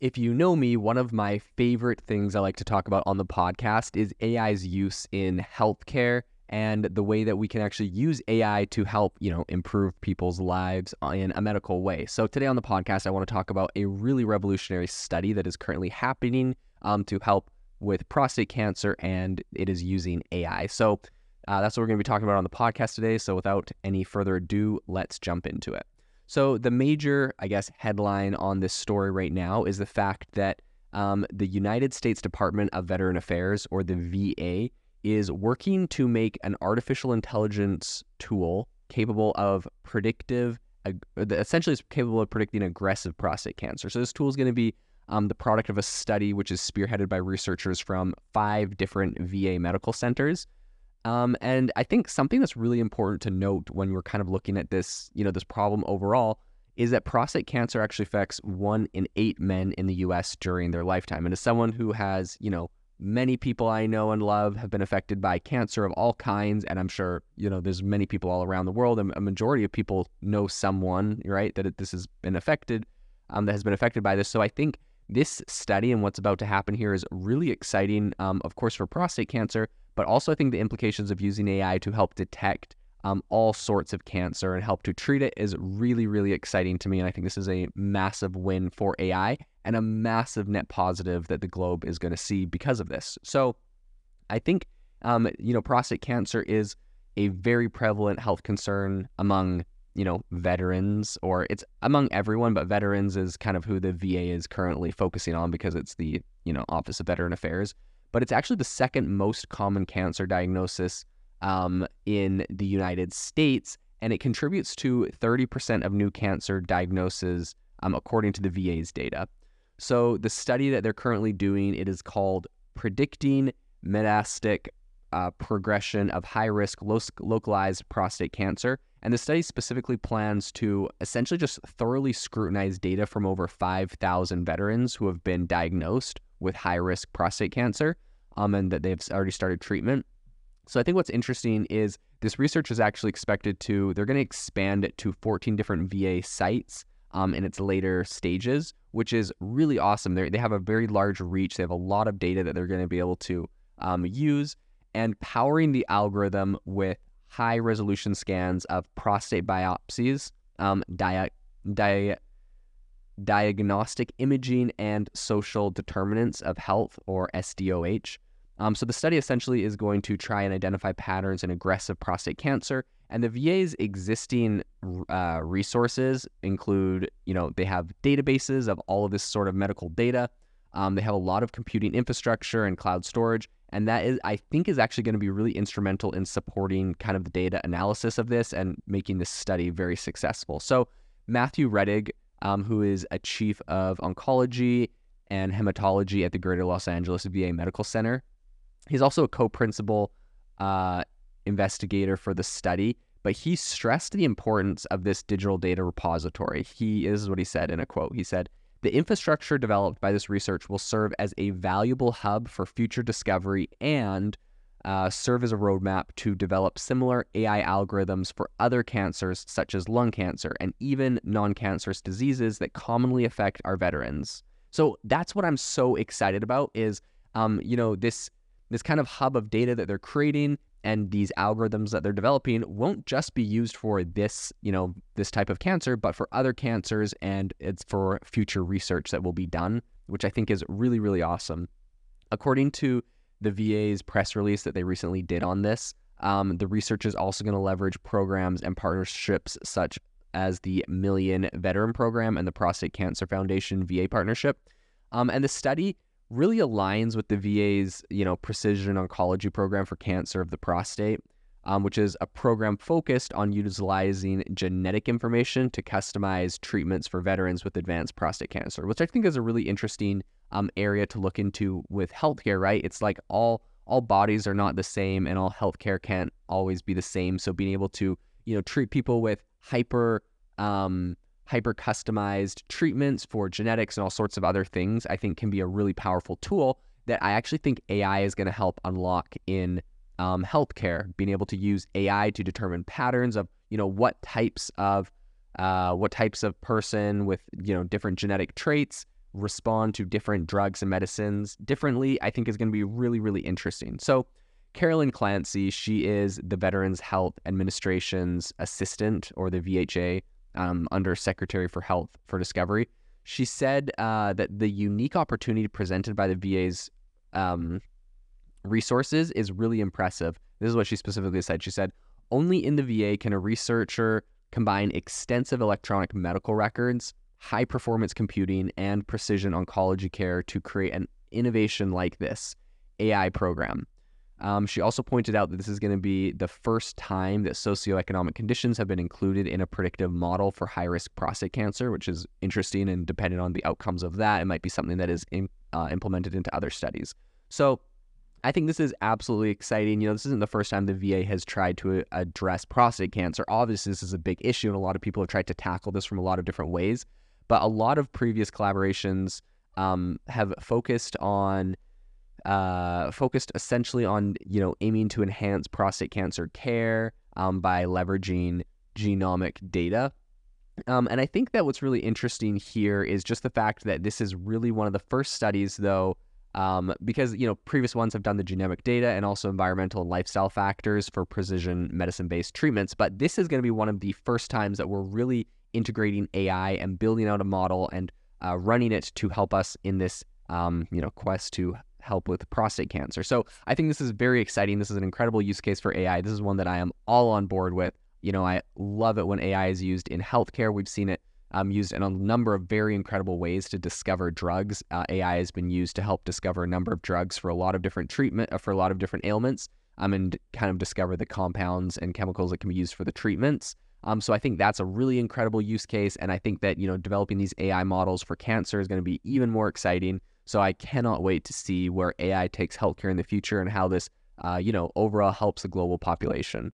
If you know me, one of my favorite things I like to talk about on the podcast is AI's use in healthcare and the way that we can actually use AI to help, improve people's lives in a medical way. So today on the podcast, I want to talk about a really revolutionary study that is currently happening to help with prostate cancer, and it is using AI. So that's what we're going to be talking about on the podcast today. So without any further ado, let's jump into it. So the major, headline on this story right now is the fact that the United States Department of Veteran Affairs, or the VA, is working to make an artificial intelligence tool capable of essentially it's capable of predicting aggressive prostate cancer. So this tool is going to be the product of a study which is spearheaded by researchers from 5 different VA medical centers. And I think something that's really important to note when we're kind of looking at this, this problem overall, is that prostate cancer actually affects 1 in 8 men in the US during their lifetime. And as someone who has, many people I know and love have been affected by cancer of all kinds, and I'm sure, there's many people all around the world, and a majority of people know someone, right, this has been affected, that has been affected by this. So I think this study and what's about to happen here is really exciting, of course, for prostate cancer, but also I think the implications of using AI to help detect all sorts of cancer and help to treat it is really, really exciting to me. And I think this is a massive win for AI and a massive net positive that the globe is going to see because of this. So I think, prostate cancer is a very prevalent health concern among, veterans, or it's among everyone, but veterans is kind of who the VA is currently focusing on because it's the, Office of Veteran Affairs. But it's actually the second most common cancer diagnosis in the United States, and it contributes to 30% of new cancer diagnoses, according to the VA's data. So the study that they're currently doing, it is called Predicting Metastatic Progression of High-Risk Localized Prostate Cancer, and the study specifically plans to essentially just thoroughly scrutinize data from over 5,000 veterans who have been diagnosed with high-risk prostate cancer, and that they've already started treatment. So I think what's interesting is this research is actually they're going to expand it to 14 different VA sites in its later stages, which is really awesome. They have a very large reach. They have a lot of data that they're going to be able to use, and powering the algorithm with high-resolution scans of prostate biopsies, diagnostic imaging, and social determinants of health, or SDOH. So the study essentially is going to try and identify patterns in aggressive prostate cancer, and the VA's existing resources include, they have databases of all of this sort of medical data. They have a lot of computing infrastructure and cloud storage, and that is, I think, is actually going to be really instrumental in supporting kind of the data analysis of this and making this study very successful. So Matthew Rettig, who is a chief of oncology and hematology at the Greater Los Angeles VA Medical Center, he's also a co-principal investigator for the study, but he stressed the importance of this digital data repository. This is what he said in a quote. He said, "The infrastructure developed by this research will serve as a valuable hub for future discovery and serve as a roadmap to develop similar AI algorithms for other cancers such as lung cancer and even non-cancerous diseases that commonly affect our veterans." So that's what I'm so excited about is, this kind of hub of data that they're creating and these algorithms that they're developing won't just be used for this, this type of cancer, but for other cancers, and it's for future research that will be done, which I think is really, really awesome. According to the VA's press release that they recently did on this, the research is also going to leverage programs and partnerships such as the Million Veteran Program and the Prostate Cancer Foundation VA partnership. And the study really aligns with the VA's, precision oncology program for cancer of the prostate, which is a program focused on utilizing genetic information to customize treatments for veterans with advanced prostate cancer, which I think is a really interesting area to look into with healthcare, right? It's like all bodies are not the same, and all healthcare can't always be the same. So being able to, treat people with hyper customized treatments for genetics and all sorts of other things, I think can be a really powerful tool that I actually think AI is going to help unlock in healthcare, being able to use AI to determine patterns of, what types of person with, different genetic traits respond to different drugs and medicines differently, I think is going to be really, really interesting. So Carolyn Clancy, she is the Veterans Health Administration's assistant, or the VHA, under Secretary for Health for Discovery. She said that the unique opportunity presented by the VA's resources is really impressive. This is what she specifically said. She said, only in the VA can a researcher combine extensive electronic medical records, high performance computing, and precision oncology care to create an innovation like this AI program. She also pointed out that this is going to be the first time that socioeconomic conditions have been included in a predictive model for high-risk prostate cancer, which is interesting, and depending on the outcomes of that, it might be something that is implemented into other studies. So I think this is absolutely exciting. This isn't the first time the VA has tried to address prostate cancer. Obviously, this is a big issue, and a lot of people have tried to tackle this from a lot of different ways. But a lot of previous collaborations have focused essentially on, aiming to enhance prostate cancer care by leveraging genomic data. And I think that what's really interesting here is just the fact that this is really one of the first studies, though, because, previous ones have done the genomic data and also environmental and lifestyle factors for precision medicine-based treatments. But this is going to be one of the first times that we're really integrating AI and building out a model and running it to help us in this, quest to help with prostate cancer. So I think this is very exciting. This is an incredible use case for AI. This is one that I am all on board with. I love it when AI is used in healthcare. We've seen it used in a number of very incredible ways to discover drugs. AI has been used to help discover a number of drugs for a lot of different for a lot of different ailments, and kind of discover the compounds and chemicals that can be used for the treatments. So I think that's a really incredible use case. And I think that, developing these AI models for cancer is going to be even more exciting. So I cannot wait to see where AI takes healthcare in the future and how this, overall helps the global population.